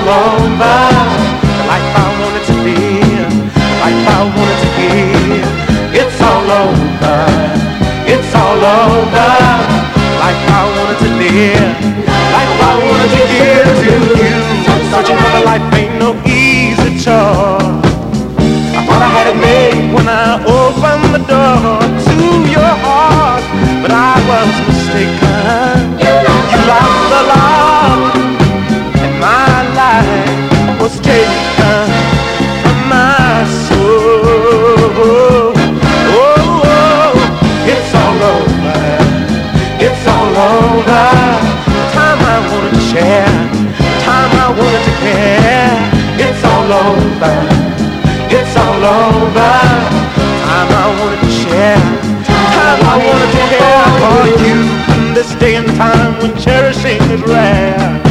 all over. The life I wanted to live, the life I wanted to give. It's all over, it's all over. The life I wanted to live, the life I wanted to give to you. Searching for the life ain't no easy chore. I thought I had it made when I opened the door to your heart, but I was mistaken. You lost the love, and my life was taken from my soul. Oh, it's all over, it's all over. Time I wanted to share, time I wanted to care. It's all over, it's all over. Time I wanted to share, time I wanted to care for you in this day and time when cherishing is rare.